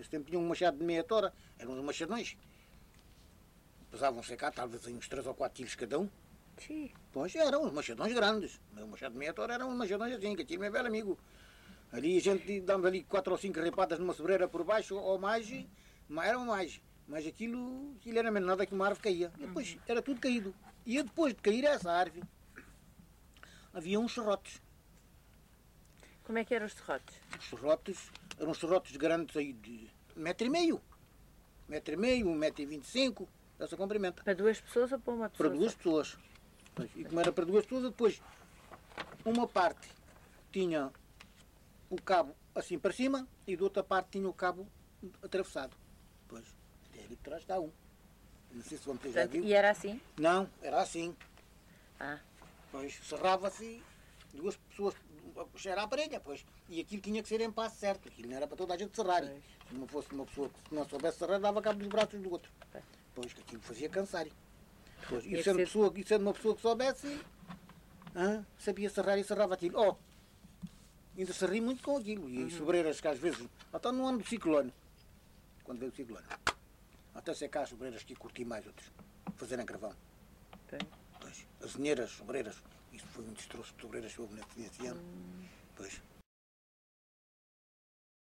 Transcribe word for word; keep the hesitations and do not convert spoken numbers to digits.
Nesse tempo tinha um machado de meia tora, eram uns machadões. Pesavam secar, talvez uns três ou quatro quilos cada um. Sim. Pois eram uns machadões grandes. O machado de meia tora eram uns machadões assim, que tinha meu velho amigo. Ali a gente dava ali quatro ou cinco ripadas numa sobreira por baixo, ou mais, eram mais. Mas aquilo, aquilo era menos nada que uma árvore caía. E depois era tudo caído. E depois de cair essa árvore, havia uns serrotes. Como é que eram os serrotes? Os serrotes eram serrotes grandes aí de metro e meio. Metro e meio, um metro e vinte e cinco, essa comprimento. Para duas pessoas ou para uma pessoa? Para duas pessoas. E como era para duas pessoas, depois uma parte tinha o cabo assim para cima e da outra parte tinha o cabo atravessado. Pois, é ali que trás está um. Não sei se vão ter já viu. E era assim? Não, era assim. Ah. Pois, cerrava-se, duas pessoas a puxar a parelha, pois. E aquilo tinha que ser em passo certo. Aquilo não era para toda a gente serrar. Pois. Se não fosse uma pessoa que não soubesse serrar, dava cabo dos braços do outro. Pois, pois que aquilo fazia cansar. Pois, e, sendo pessoa, e sendo uma pessoa que soubesse, ah, sabia serrar e serrava aquilo. Oh, ainda se ri muito com aquilo. E uhum. Sobreiras que às vezes, até no ano do ciclone, quando veio o ciclone, até secar as sobreiras que curti mais outros, fazerem carvão. Okay. Pois, as eneiras, sobreiras, isso foi um destroço de sobreiras sobre nesse ano. Hum. Pois.